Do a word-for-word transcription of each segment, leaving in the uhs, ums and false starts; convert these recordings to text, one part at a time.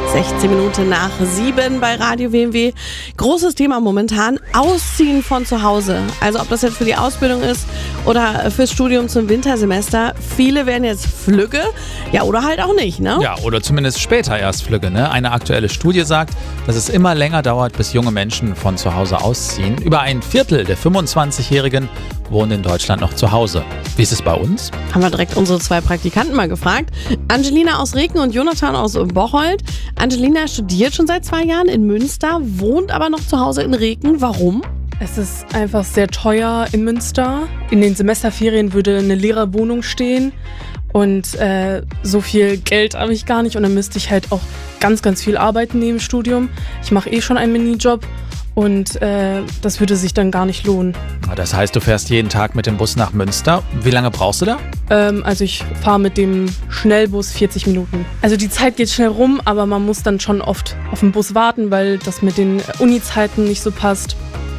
sechzehn Minuten nach sieben bei Radio W M W. Großes Thema momentan, Ausziehen von zu Hause. Also ob das jetzt für die Ausbildung ist oder fürs Studium zum Wintersemester. Viele werden jetzt flügge, ja oder halt auch nicht, ne? Ja, oder zumindest später erst flügge, ne? Eine aktuelle Studie sagt, dass es immer länger dauert, bis junge Menschen von zu Hause ausziehen. Über ein Viertel der fünfundzwanzigjährigen wohnen in Deutschland noch zu Hause. Wie ist es bei uns? Haben wir direkt unsere zwei Praktikanten mal gefragt. Angelina aus Reken und Jonathan aus Bocholt. Angelina studiert schon seit zwei Jahren in Münster, wohnt aber noch zu Hause in Reken. Warum? Es ist einfach sehr teuer in Münster. In den Semesterferien würde eine Lehrerwohnung stehen und äh, so viel Geld habe ich gar nicht und dann müsste ich halt auch ganz, ganz viel arbeiten neben dem Studium. Ich mache eh schon einen Minijob und äh, das würde sich dann gar nicht lohnen. Das heißt, du fährst jeden Tag mit dem Bus nach Münster. Wie lange brauchst du da? Ähm, also ich fahre mit dem Schnellbus vierzig Minuten. Also die Zeit geht schnell rum, aber man muss dann schon oft auf den Bus warten, weil das mit den Uni-Zeiten nicht so passt.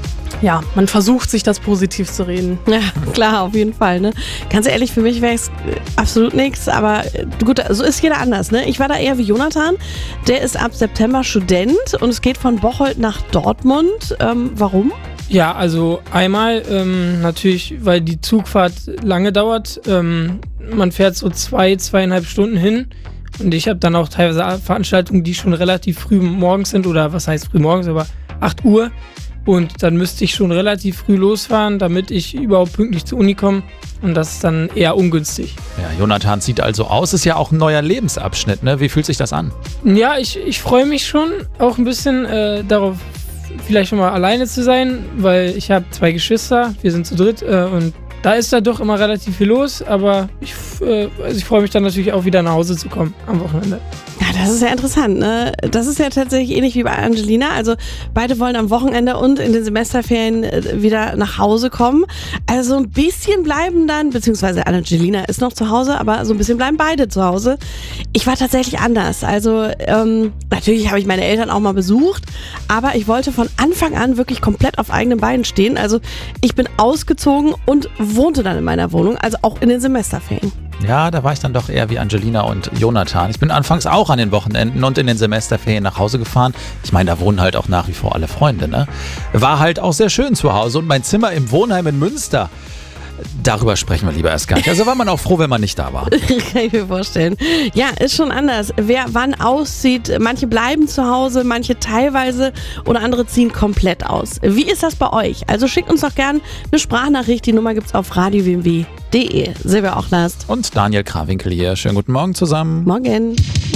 Ja, man versucht, sich das positiv zu reden. Ja, klar, auf jeden Fall. Ne? Ganz ehrlich, für mich wäre es absolut nichts, aber gut, so ist jeder anders. Ne? Ich war da eher wie Jonathan, der ist ab September Student und es geht von Bocholt nach Dortmund. Ähm, warum? Ja, also einmal ähm, natürlich, weil die Zugfahrt lange dauert. Ähm, man fährt so zwei, zweieinhalb Stunden hin. Und ich habe dann auch teilweise Veranstaltungen, die schon relativ früh morgens sind, oder was heißt früh morgens, aber acht Uhr. Und dann müsste ich schon relativ früh losfahren, damit ich überhaupt pünktlich zur Uni komme. Und das ist dann eher ungünstig. Ja, Jonathan sieht also aus, ist ja auch ein neuer Lebensabschnitt, ne? Wie fühlt sich das an? Ja, ich, ich freue mich schon auch ein bisschen äh, darauf, vielleicht schon mal alleine zu sein, weil ich habe zwei Geschwister, wir sind zu dritt äh, und da ist da doch immer relativ viel los, aber ich, äh, also ich freue mich dann natürlich auch wieder nach Hause zu kommen am Wochenende. Ja, das ist ja interessant, ne? Das ist ja tatsächlich ähnlich wie bei Angelina. Also beide wollen am Wochenende und in den Semesterferien wieder nach Hause kommen. Also ein bisschen bleiben dann, beziehungsweise Angelina ist noch zu Hause, aber so ein bisschen bleiben beide zu Hause. Ich war tatsächlich anders. Also ähm, natürlich habe ich meine Eltern auch mal besucht, aber ich wollte von Anfang an wirklich komplett auf eigenen Beinen stehen. Also ich bin ausgezogen und wohnte dann in meiner Wohnung, also auch in den Semesterferien. Ja, da war ich dann doch eher wie Angelina und Jonathan. Ich bin anfangs auch an den Wochenenden und in den Semesterferien nach Hause gefahren. Ich meine, da wohnen halt auch nach wie vor alle Freunde, ne? War halt auch sehr schön zu Hause und mein Zimmer im Wohnheim in Münster. Darüber sprechen wir lieber erst gar nicht. Also war man auch froh, wenn man nicht da war. Kann ich mir vorstellen. Ja, ist schon anders. Wer wann auszieht, manche bleiben zu Hause, manche teilweise oder andere ziehen komplett aus. Wie ist das bei euch? Also schickt uns doch gerne eine Sprachnachricht. Die Nummer gibt's auf radio w m w punkt d e. Silvia Ochlast und Daniel Krawinkel hier. Schönen guten Morgen zusammen. Morgen.